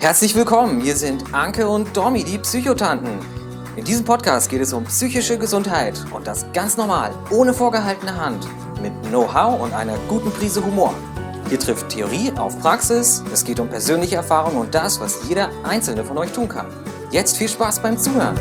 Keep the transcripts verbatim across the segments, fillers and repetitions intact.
Herzlich willkommen, hier sind Anke und Domi, die Psychotanten. In diesem Podcast geht es um psychische Gesundheit und das ganz normal, ohne vorgehaltene Hand, mit Know-how und einer guten Prise Humor. Hier trifft Theorie auf Praxis, es geht um persönliche Erfahrungen und das, was jeder Einzelne von euch tun kann. Jetzt viel Spaß beim Zuhören.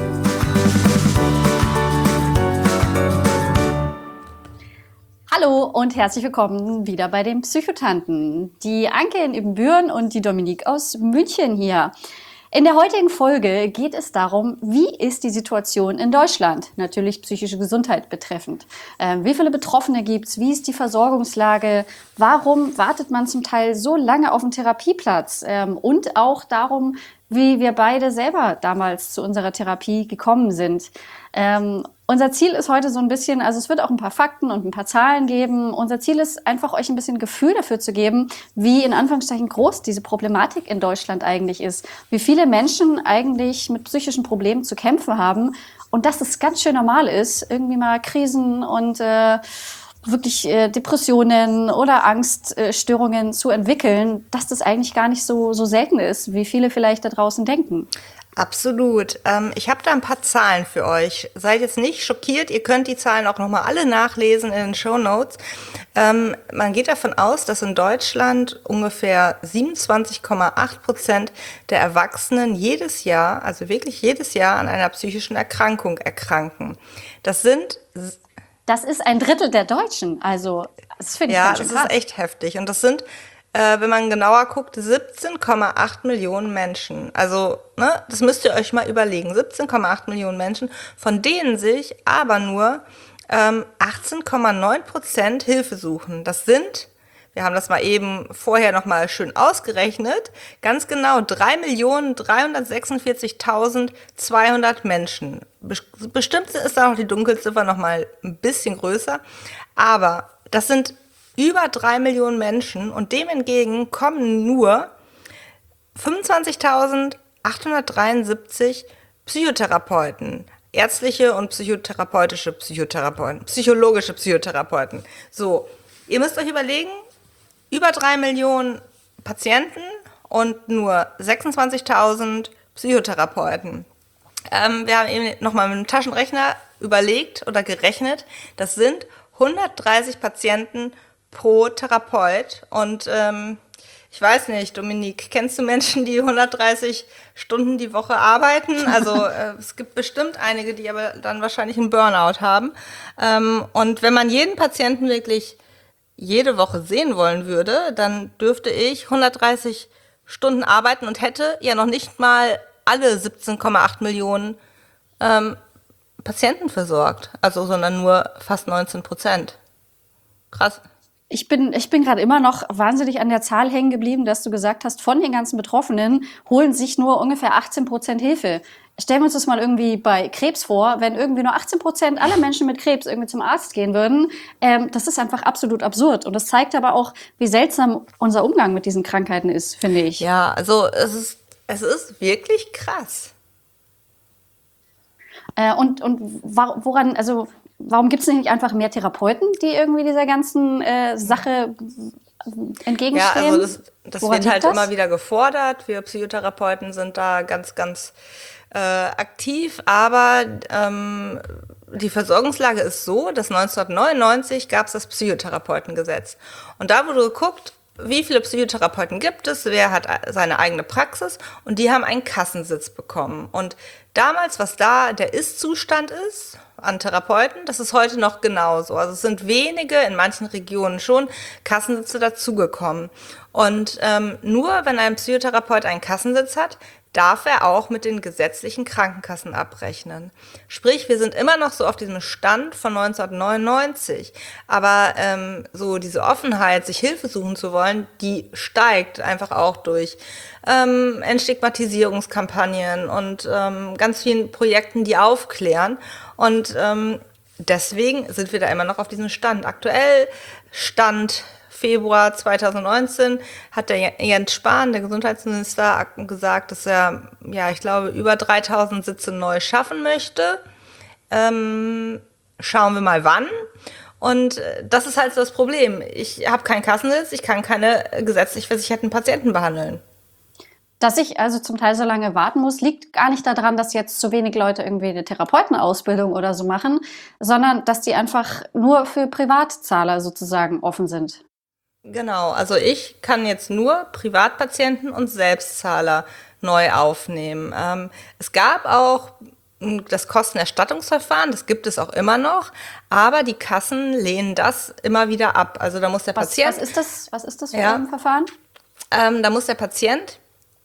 Hallo und herzlich willkommen wieder bei den Psychotanten. Die Anke in Ibbenbüren und die Dominique aus München hier. In der heutigen Folge geht es darum, wie ist die Situation in Deutschland, natürlich psychische Gesundheit betreffend. Ähm, wie viele Betroffene gibt es? Wie ist die Versorgungslage? Warum wartet man zum Teil so lange auf einen Therapieplatz? Ähm, und auch darum, wie wir beide selber damals zu unserer Therapie gekommen sind. Ähm, unser Ziel ist heute so ein bisschen, also es wird auch ein paar Fakten und ein paar Zahlen geben. Unser Ziel ist einfach, euch ein bisschen Gefühl dafür zu geben, wie in Anführungszeichen groß diese Problematik in Deutschland eigentlich ist. Wie viele Menschen eigentlich mit psychischen Problemen zu kämpfen haben und dass es ganz schön normal ist, irgendwie mal Krisen und äh, wirklich äh, Depressionen oder Angststörungen äh, zu entwickeln, dass das eigentlich gar nicht so, so selten ist, wie viele vielleicht da draußen denken. Absolut. Ähm, ich habe da ein paar Zahlen für euch. Seid jetzt nicht schockiert, ihr könnt die Zahlen auch nochmal alle nachlesen in den Shownotes. Ähm, man geht davon aus, dass in Deutschland ungefähr siebenundzwanzig Komma acht Prozent der Erwachsenen jedes Jahr, also wirklich jedes Jahr, an einer psychischen Erkrankung erkranken. Das sind... Das ist ein Drittel der Deutschen, also das finde ich ja, ganz schön krass. Ja, das ist echt heftig. Und das sind, äh, wenn man genauer guckt, siebzehn Komma acht Millionen Menschen. Also, ne, das müsst ihr euch mal überlegen. siebzehn Komma acht Millionen Menschen, von denen sich aber nur ähm, achtzehn Komma neun Prozent Hilfe suchen. Das sind, wir haben das mal eben vorher nochmal schön ausgerechnet, ganz genau drei Millionen dreihundertsechsundvierzigtausendzweihundert Menschen. Bestimmt ist da noch die Dunkelziffer nochmal ein bisschen größer, aber das sind über drei Millionen Menschen und dem entgegen kommen nur fünfundzwanzigtausendachthundertdreiundsiebzig Psychotherapeuten, ärztliche und psychotherapeutische Psychotherapeuten, psychologische Psychotherapeuten. So, ihr müsst euch überlegen, über drei Millionen Patienten und nur sechsundzwanzigtausend Psychotherapeuten. Ähm, wir haben eben nochmal mit dem Taschenrechner überlegt oder gerechnet, das sind hundertdreißig Patienten pro Therapeut. Und ähm, ich weiß nicht, Dominique, kennst du Menschen, die hundertdreißig Stunden die Woche arbeiten? Also äh, es gibt bestimmt einige, die aber dann wahrscheinlich einen Burnout haben. Ähm, und wenn man jeden Patienten wirklich jede Woche sehen wollen würde, dann dürfte ich hundertdreißig Stunden arbeiten und hätte ja noch nicht mal alle siebzehn Komma acht Millionen ähm, Patienten versorgt. Also, sondern nur fast neunzehn Prozent. Krass. Ich bin, ich bin gerade immer noch wahnsinnig an der Zahl hängen geblieben, dass du gesagt hast, von den ganzen Betroffenen holen sich nur ungefähr achtzehn Prozent Hilfe. Stellen wir uns das mal irgendwie bei Krebs vor, wenn irgendwie nur achtzehn Prozent aller Menschen mit Krebs irgendwie zum Arzt gehen würden. Ähm, das ist einfach absolut absurd. Und das zeigt aber auch, wie seltsam unser Umgang mit diesen Krankheiten ist, finde ich. Ja, also es ist, es ist wirklich krass. Äh, und, und woran, also warum gibt es nicht einfach mehr Therapeuten, die irgendwie dieser ganzen äh, Sache entgegenstehen? Ja, also das, das wird halt das? immer wieder gefordert. Wir Psychotherapeuten sind da ganz, ganz äh, aktiv. Aber ähm, die Versorgungslage ist so, dass neunzehnhundertneunundneunzig gab es das Psychotherapeutengesetz. Und da wurde geguckt, wie viele Psychotherapeuten gibt es, wer hat seine eigene Praxis und die haben einen Kassensitz bekommen. Und damals, was da der Ist-Zustand ist an Therapeuten, das ist heute noch genauso. Also es sind wenige, in manchen Regionen schon, Kassensitze dazugekommen. Und ähm, nur wenn ein Psychotherapeut einen Kassensitz hat, darf er auch mit den gesetzlichen Krankenkassen abrechnen. Sprich, wir sind immer noch so auf diesem Stand von neunzehnhundertneunundneunzig. Aber ähm, so diese Offenheit, sich Hilfe suchen zu wollen, die steigt einfach auch durch ähm, Entstigmatisierungskampagnen und ähm, ganz vielen Projekten, die aufklären. Und ähm, deswegen sind wir da immer noch auf diesem Stand. Aktuell Stand Februar zweitausendneunzehn hat der Jens Spahn, der Gesundheitsminister, gesagt, dass er, ja, ich glaube, über dreitausend Sitze neu schaffen möchte. Ähm, schauen wir mal wann. Und das ist halt so das Problem. Ich habe keinen Kassensitz, ich kann keine gesetzlich versicherten Patienten behandeln. Dass ich also zum Teil so lange warten muss, liegt gar nicht daran, dass jetzt zu wenig Leute irgendwie eine Therapeutenausbildung oder so machen, sondern dass die einfach nur für Privatzahler sozusagen offen sind. Genau, also ich kann jetzt nur Privatpatienten und Selbstzahler neu aufnehmen. Ähm, es gab auch m, das Kostenerstattungsverfahren, das gibt es auch immer noch, aber die Kassen lehnen das immer wieder ab. Also da muss der Was, Patient, was ist das? Was ist das für Ja. ein Verfahren? ähm, da muss der Patient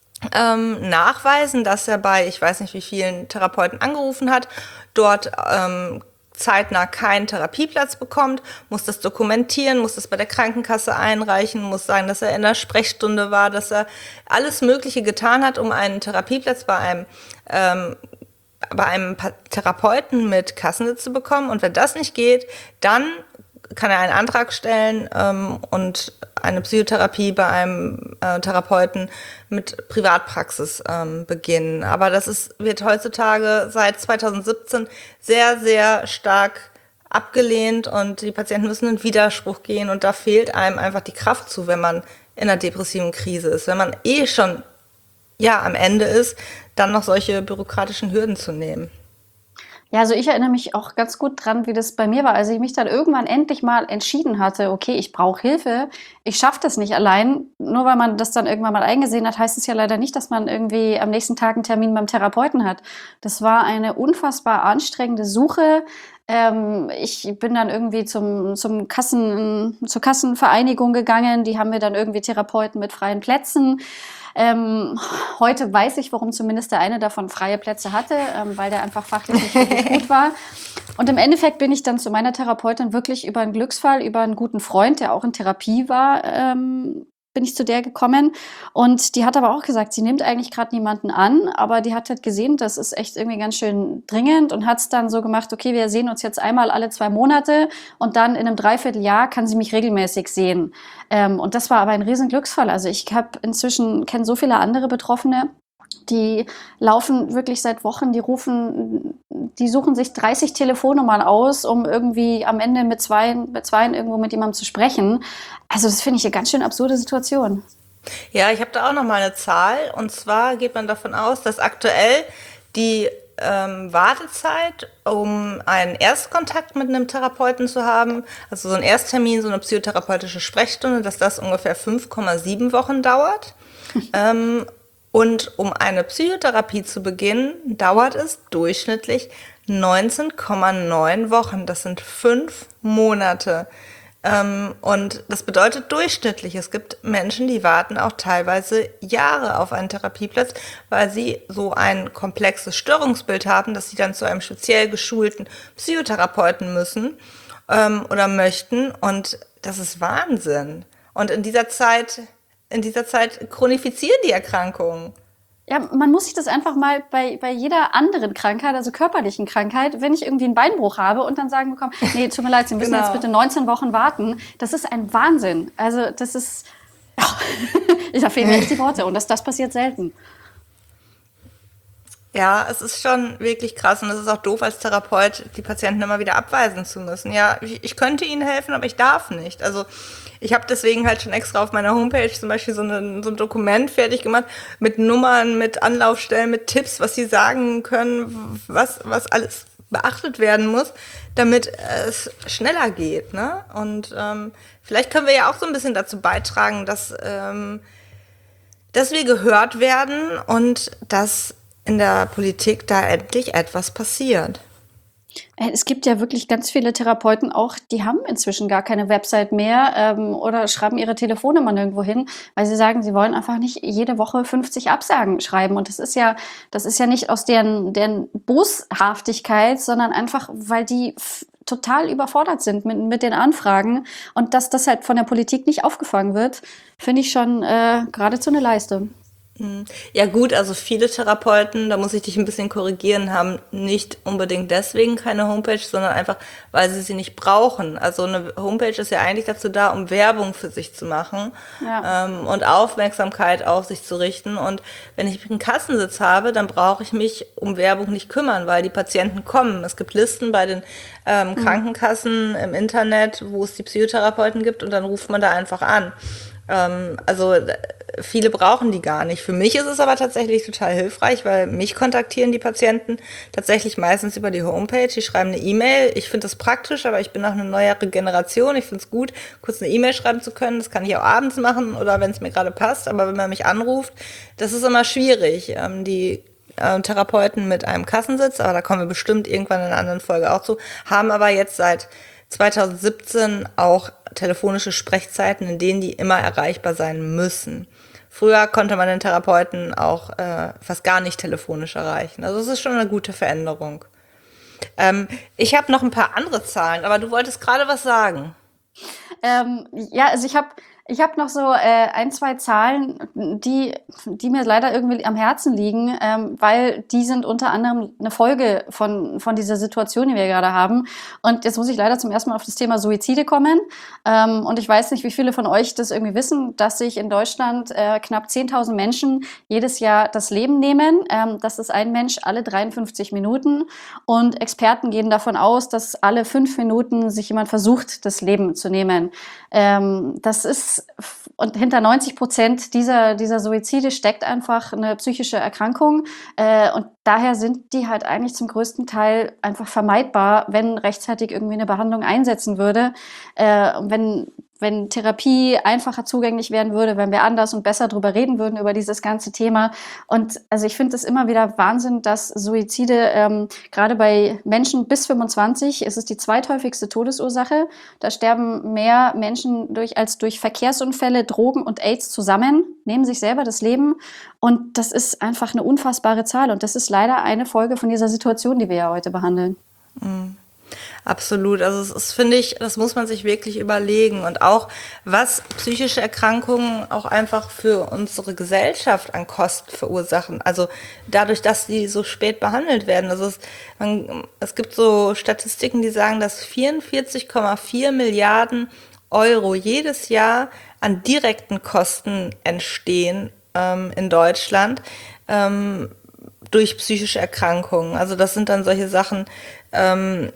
ähm, nachweisen, dass er bei, ich weiß nicht wie vielen Therapeuten angerufen hat, dort ähm, zeitnah keinen Therapieplatz bekommt, muss das dokumentieren, muss das bei der Krankenkasse einreichen, muss sagen, dass er in der Sprechstunde war, dass er alles Mögliche getan hat, um einen Therapieplatz bei einem ähm, bei einem Pa- Therapeuten mit Kassensitz zu bekommen. Und wenn das nicht geht, dann kann er einen Antrag stellen ähm, und eine Psychotherapie bei einem äh, Therapeuten mit Privatpraxis ähm, beginnen. Aber das ist, wird heutzutage seit zweitausendsiebzehn sehr, sehr stark abgelehnt und die Patienten müssen in Widerspruch gehen und da fehlt einem einfach die Kraft zu, wenn man in einer depressiven Krise ist. Wenn man eh schon ja am Ende ist, dann noch solche bürokratischen Hürden zu nehmen. Ja, also ich erinnere mich auch ganz gut dran, wie das bei mir war, als ich mich dann irgendwann endlich mal entschieden hatte, okay, ich brauche Hilfe, ich schaffe das nicht allein. Nur weil man das dann irgendwann mal eingesehen hat, heißt es ja leider nicht, dass man irgendwie am nächsten Tag einen Termin beim Therapeuten hat. Das war eine unfassbar anstrengende Suche. Ähm, ich bin dann irgendwie zum, zum Kassen, zur Kassenvereinigung gegangen. Die haben mir dann irgendwie Therapeuten mit freien Plätzen. Ähm, heute weiß ich, warum zumindest der eine davon freie Plätze hatte, ähm, weil der einfach fachlich nicht wirklich gut war. Und im Endeffekt bin ich dann zu meiner Therapeutin wirklich über einen Glücksfall, über einen guten Freund, der auch in Therapie war, ähm, bin ich zu der gekommen. Und die hat aber auch gesagt, sie nimmt eigentlich gerade niemanden an, aber die hat halt gesehen, das ist echt irgendwie ganz schön dringend und hat es dann so gemacht, okay, wir sehen uns jetzt einmal alle zwei Monate und dann in einem Dreivierteljahr kann sie mich regelmäßig sehen. Ähm, und das war aber ein riesen Glücksfall. Also ich habe inzwischen, kenne so viele andere Betroffene, die laufen wirklich seit Wochen, die rufen, die suchen sich dreißig Telefonnummern aus, um irgendwie am Ende mit zwei, mit zwei irgendwo mit jemandem zu sprechen. Also das finde ich eine ganz schön absurde Situation. Ja, ich habe da auch noch mal eine Zahl. Und zwar geht man davon aus, dass aktuell die ähm, Wartezeit, um einen Erstkontakt mit einem Therapeuten zu haben, also so ein Ersttermin, so eine psychotherapeutische Sprechstunde, dass das ungefähr fünf Komma sieben Wochen dauert. ähm, und um eine Psychotherapie zu beginnen, dauert es durchschnittlich neunzehn Komma neun Wochen. Das sind fünf Monate. Ähm, und das bedeutet durchschnittlich. Es gibt Menschen, die warten auch teilweise Jahre auf einen Therapieplatz, weil sie so ein komplexes Störungsbild haben, dass sie dann zu einem speziell geschulten Psychotherapeuten müssen ähm, oder möchten. Und das ist Wahnsinn. Und in dieser Zeit, in dieser Zeit chronifizieren die Erkrankungen. Ja, man muss sich das einfach mal bei, bei jeder anderen Krankheit, also körperlichen Krankheit, wenn ich irgendwie einen Beinbruch habe und dann sagen bekomme, nee, tut mir leid, Sie müssen Genau. jetzt bitte neunzehn Wochen warten. Das ist ein Wahnsinn. Also das ist, ja, da fehlen mir echt die Worte und das, das passiert selten. Ja, es ist schon wirklich krass und es ist auch doof, als Therapeut die Patienten immer wieder abweisen zu müssen. Ja, ich, ich könnte ihnen helfen, aber ich darf nicht. Also ich habe deswegen halt schon extra auf meiner Homepage zum Beispiel so, eine, so ein Dokument fertig gemacht mit Nummern, mit Anlaufstellen, mit Tipps, was sie sagen können, was, was alles beachtet werden muss, damit es schneller geht. Ne? Und ähm, vielleicht können wir ja auch so ein bisschen dazu beitragen, dass, ähm, dass wir gehört werden und dass in der Politik da endlich etwas passiert. Es gibt ja wirklich ganz viele Therapeuten auch, die haben inzwischen gar keine Website mehr ähm, oder schreiben ihre Telefonnummer nirgendwo hin, weil sie sagen, sie wollen einfach nicht jede Woche fünfzig Absagen schreiben. Und das ist ja, das ist ja nicht aus deren, deren Boshaftigkeit, sondern einfach, weil die f- total überfordert sind mit, mit den Anfragen. Und dass das halt von der Politik nicht aufgefangen wird, finde ich schon äh, geradezu eine Leiste. Ja gut, also viele Therapeuten, da muss ich dich ein bisschen korrigieren, haben nicht unbedingt deswegen keine Homepage, sondern einfach, weil sie sie nicht brauchen. Also eine Homepage ist ja eigentlich dazu da, um Werbung für sich zu machen Ja. ähm, und Aufmerksamkeit auf sich zu richten. Und wenn ich einen Kassensitz habe, dann brauche ich mich um Werbung nicht kümmern, weil die Patienten kommen. Es gibt Listen bei den ähm, Krankenkassen im Internet, wo es die Psychotherapeuten gibt und dann ruft man da einfach an. Ähm, also äh, viele brauchen die gar nicht. Für mich ist es aber tatsächlich total hilfreich, weil mich kontaktieren die Patienten tatsächlich meistens über die Homepage. Die schreiben eine E-Mail. Ich finde das praktisch, aber ich bin auch eine neuere Generation. Ich finde es gut, kurz eine E-Mail schreiben zu können. Das kann ich auch abends machen oder wenn es mir gerade passt. Aber wenn man mich anruft, das ist immer schwierig. Ähm, die äh, Therapeuten mit einem Kassensitz, aber da kommen wir bestimmt irgendwann in einer anderen Folge auch zu, haben aber jetzt seit zwanzig siebzehn auch telefonische Sprechzeiten, in denen die immer erreichbar sein müssen. Früher konnte man den Therapeuten auch äh, fast gar nicht telefonisch erreichen. Also es ist schon eine gute Veränderung. Ähm, ich habe noch ein paar andere Zahlen, aber du wolltest gerade was sagen. Ähm, ja, also ich habe ich hab noch so äh, ein, zwei Zahlen, die, die mir leider irgendwie am Herzen liegen, ähm, weil die sind unter anderem eine Folge von, von dieser Situation, die wir gerade haben. Und jetzt muss ich leider zum ersten Mal auf das Thema Suizide kommen. Ähm, und ich weiß nicht, wie viele von euch das irgendwie wissen, dass sich in Deutschland äh, knapp zehntausend Menschen jedes Jahr das Leben nehmen. Ähm, das ist ein Mensch alle dreiundfünfzig Minuten. Und Experten gehen davon aus, dass alle fünf Minuten sich jemand versucht, das Leben zu nehmen. Ähm, das ist, und hinter neunzig Prozent dieser, dieser Suizide steckt einfach eine psychische Erkrankung. Äh, und daher sind die halt eigentlich zum größten Teil einfach vermeidbar, wenn rechtzeitig irgendwie eine Behandlung einsetzen würde. Äh, und wenn wenn Therapie einfacher zugänglich werden würde, wenn wir anders und besser drüber reden würden über dieses ganze Thema. Und also ich finde es immer wieder Wahnsinn, dass Suizide, ähm, gerade bei Menschen bis fünfundzwanzig, ist es die zweithäufigste Todesursache. Da sterben mehr Menschen durch, als durch Verkehrsunfälle, Drogen und AIDS zusammen, nehmen sich selber das Leben. Und das ist einfach eine unfassbare Zahl. Und das ist leider eine Folge von dieser Situation, die wir ja heute behandeln. Mhm. Absolut. Also es ist, finde ich, das muss man sich wirklich überlegen. Und auch, was psychische Erkrankungen auch einfach für unsere Gesellschaft an Kosten verursachen. Also dadurch, dass die so spät behandelt werden. Also es, man, es gibt so Statistiken, die sagen, dass vierundvierzig Komma vier Milliarden Euro jedes Jahr an direkten Kosten entstehen ähm, in Deutschland ähm, durch psychische Erkrankungen. Also das sind dann solche Sachen, ähm,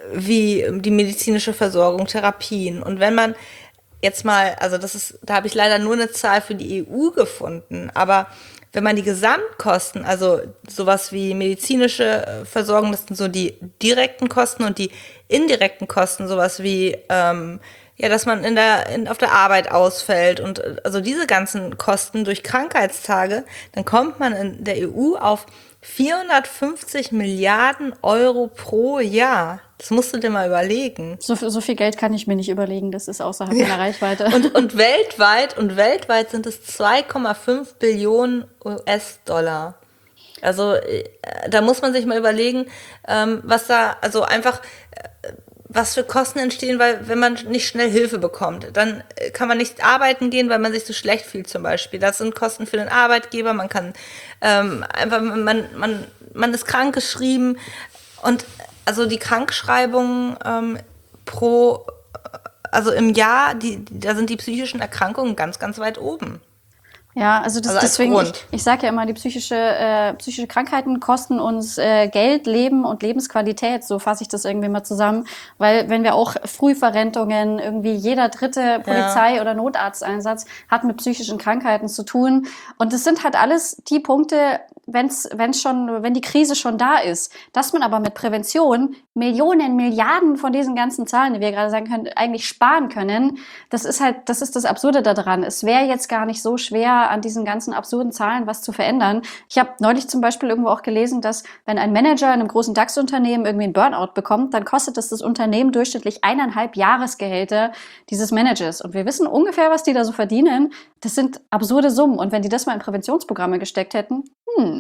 wie die medizinische Versorgung, Therapien. Und wenn man jetzt mal, also das ist, da habe ich leider nur eine Zahl für die E U gefunden, aber wenn man die Gesamtkosten, also sowas wie medizinische Versorgung, das sind so die direkten Kosten und die indirekten Kosten, sowas wie ähm, ja, dass man in der in, auf der Arbeit ausfällt und also diese ganzen Kosten durch Krankheitstage, dann kommt man in der E U auf vierhundertfünfzig Milliarden Euro pro Jahr. Das musst du dir mal überlegen. So, so viel Geld kann ich mir nicht überlegen, das ist außerhalb meiner Reichweite. Und, und weltweit, und weltweit sind es zwei Komma fünf Billionen U S-Dollar. Also äh, da muss man sich mal überlegen, ähm, was da, also einfach, äh, was für Kosten entstehen, weil wenn man nicht schnell Hilfe bekommt, dann kann man nicht arbeiten gehen, weil man sich so schlecht fühlt zum Beispiel. Das sind Kosten für den Arbeitgeber, man kann ähm, einfach, man, man, man ist krankgeschrieben und also die Krankschreibungen ähm, pro, also im Jahr, die, da sind die psychischen Erkrankungen ganz, ganz weit oben. Ja, also, das, Also als deswegen, Grund. ich, ich sage ja immer, die psychische, äh, psychische Krankheiten kosten uns äh, Geld, Leben und Lebensqualität, so fasse ich das irgendwie mal zusammen, weil wenn wir auch Frühverrentungen, irgendwie jeder dritte Polizei- oder Notarzteinsatz hat mit psychischen Krankheiten zu tun und das sind halt alles die Punkte, wenn's, wenn's schon, wenn die Krise schon da ist, dass man aber mit Prävention Millionen, Milliarden von diesen ganzen Zahlen, die wir gerade sagen können, eigentlich sparen können, das ist halt, das ist das Absurde daran. Es wäre jetzt gar nicht so schwer, an diesen ganzen absurden Zahlen was zu verändern. Ich habe neulich zum Beispiel irgendwo auch gelesen, dass wenn ein Manager in einem großen DAX-Unternehmen irgendwie einen Burnout bekommt, dann kostet das das Unternehmen durchschnittlich eineinhalb Jahresgehälter dieses Managers. Und wir wissen ungefähr, was die da so verdienen. Das sind absurde Summen. Und wenn die das mal in Präventionsprogramme gesteckt hätten, hm.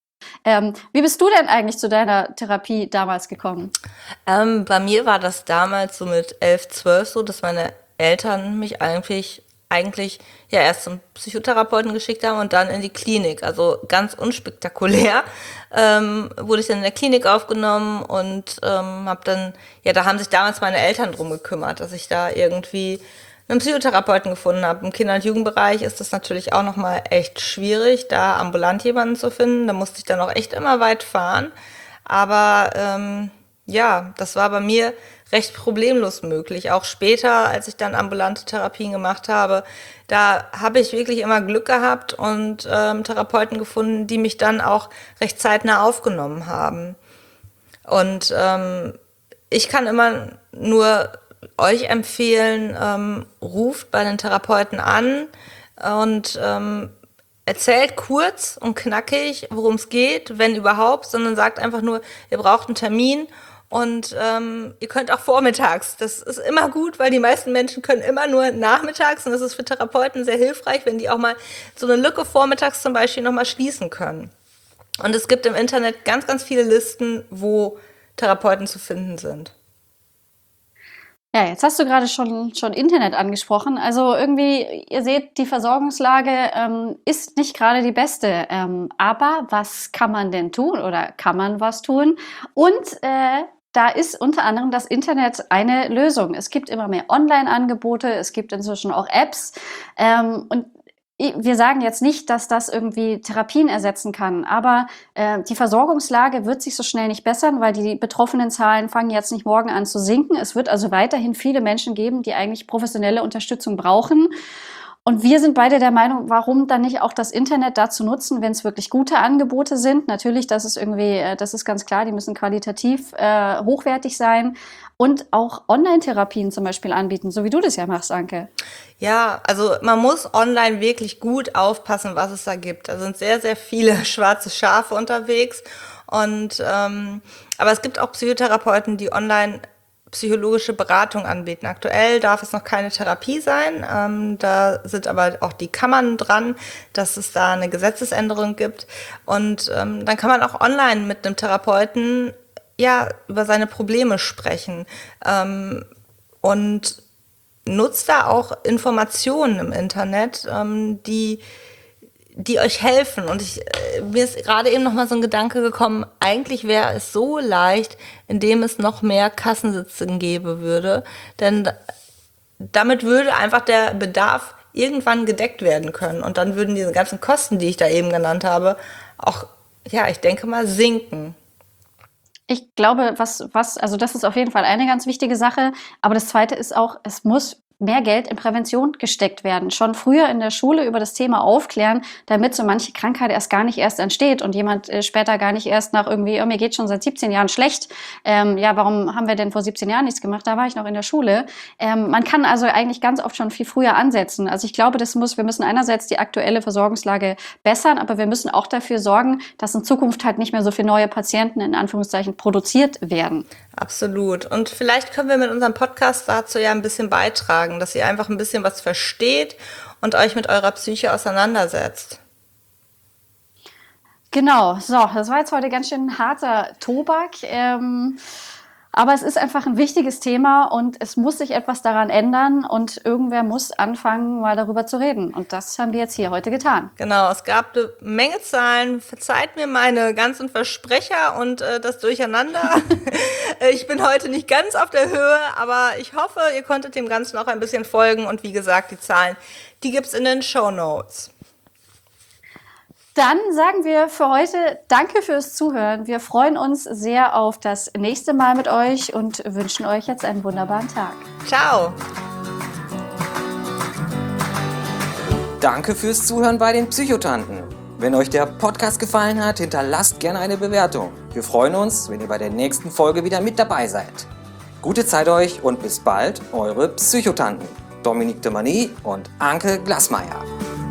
Ähm, wie bist du denn eigentlich zu deiner Therapie damals gekommen? Ähm, bei mir war das damals so mit elf, zwölf so, dass meine Eltern mich eigentlich eigentlich ja erst zum Psychotherapeuten geschickt haben und dann in die Klinik. Also ganz unspektakulär ähm, wurde ich dann in der Klinik aufgenommen und ähm, habe dann, ja, da haben sich damals meine Eltern drum gekümmert, dass ich da irgendwie einen Psychotherapeuten gefunden habe. Im Kinder- und Jugendbereich ist das natürlich auch nochmal echt schwierig, da ambulant jemanden zu finden. Da musste ich dann auch echt immer weit fahren. Aber ähm, Ja, das war bei mir recht problemlos möglich. Auch später, als ich dann ambulante Therapien gemacht habe, da habe ich wirklich immer Glück gehabt und ähm, Therapeuten gefunden, die mich dann auch recht zeitnah aufgenommen haben. Und ähm, ich kann immer nur euch empfehlen, ähm, ruft bei den Therapeuten an und ähm, erzählt kurz und knackig, worum es geht, wenn überhaupt, sondern sagt einfach nur, ihr braucht einen Termin. Und ähm, ihr könnt auch vormittags. Das ist immer gut, weil die meisten Menschen können immer nur nachmittags. Und das ist für Therapeuten sehr hilfreich, wenn die auch mal so eine Lücke vormittags zum Beispiel nochmal schließen können. Und es gibt im Internet ganz, ganz viele Listen, wo Therapeuten zu finden sind. Ja, jetzt hast du gerade schon, schon Internet angesprochen. Also irgendwie, ihr seht, die Versorgungslage ähm, ist nicht gerade die beste. Ähm, aber was kann man denn tun oder kann man was tun? Und äh, da ist unter anderem das Internet eine Lösung. Es gibt immer mehr Online-Angebote, es gibt inzwischen auch Apps. Ähm, und wir sagen jetzt nicht, dass das irgendwie Therapien ersetzen kann, aber äh, die Versorgungslage wird sich so schnell nicht bessern, weil die betroffenen Zahlen fangen jetzt nicht morgen an zu sinken. Es wird also weiterhin viele Menschen geben, die eigentlich professionelle Unterstützung brauchen. Und wir sind beide der Meinung, warum dann nicht auch das Internet dazu nutzen, wenn es wirklich gute Angebote sind. Natürlich, das ist irgendwie, das ist ganz klar, die müssen qualitativ äh, hochwertig sein und auch Online-Therapien zum Beispiel anbieten, so wie du das ja machst, Anke. Ja, also man muss online wirklich gut aufpassen, was es da gibt. Da sind sehr, sehr viele schwarze Schafe unterwegs. Und ähm, aber es gibt auch Psychotherapeuten, die online psychologische Beratung anbieten. Aktuell darf es noch keine Therapie sein. Ähm, da sind aber auch die Kammern dran, dass es da eine Gesetzesänderung gibt. Und ähm, dann kann man auch online mit einem Therapeuten ja über seine Probleme sprechen ähm, und nutzt da auch Informationen im Internet, ähm, die die euch helfen. Und ich, äh, mir ist gerade eben noch mal so ein Gedanke gekommen, eigentlich wäre es so leicht, indem es noch mehr Kassensitzen gäbe würde. Denn da, damit würde einfach der Bedarf irgendwann gedeckt werden können. Und dann würden diese ganzen Kosten, die ich da eben genannt habe, auch, ja, ich denke mal, sinken. Ich glaube, was, was, also das ist auf jeden Fall eine ganz wichtige Sache. Aber das Zweite ist auch, es muss mehr Geld in Prävention gesteckt werden. Schon früher in der Schule über das Thema aufklären, damit so manche Krankheit erst gar nicht erst entsteht und jemand äh, später gar nicht erst nach irgendwie, oh, mir geht schon seit siebzehn Jahren schlecht. Ähm, ja, warum haben wir denn vor siebzehn Jahren nichts gemacht? Da war ich noch in der Schule. Ähm, man kann also eigentlich ganz oft schon viel früher ansetzen. Also ich glaube, das muss, wir müssen einerseits die aktuelle Versorgungslage bessern, aber wir müssen auch dafür sorgen, dass in Zukunft halt nicht mehr so viele neue Patienten in Anführungszeichen produziert werden. Absolut. Und vielleicht können wir mit unserem Podcast dazu ja ein bisschen beitragen, dass ihr einfach ein bisschen was versteht und euch mit eurer Psyche auseinandersetzt. Genau, so, das war jetzt heute ganz schön harter Tobak. Ähm, aber es ist einfach ein wichtiges Thema und es muss sich etwas daran ändern und irgendwer muss anfangen, mal darüber zu reden. Und das haben wir jetzt hier heute getan. Genau, es gab eine Menge Zahlen. Verzeiht mir meine ganzen Versprecher und äh, das Durcheinander. Ich bin heute nicht ganz auf der Höhe, aber ich hoffe, ihr konntet dem Ganzen auch ein bisschen folgen. Und wie gesagt, die Zahlen, die gibt's in den Shownotes. Dann sagen wir für heute Danke fürs Zuhören. Wir freuen uns sehr auf das nächste Mal mit euch und wünschen euch jetzt einen wunderbaren Tag. Ciao. Danke fürs Zuhören bei den Psychotanten. Wenn euch der Podcast gefallen hat, hinterlasst gerne eine Bewertung. Wir freuen uns, wenn ihr bei der nächsten Folge wieder mit dabei seid. Gute Zeit euch und bis bald, eure Psychotanten. Dominique de Mani und Anke Glasmeier.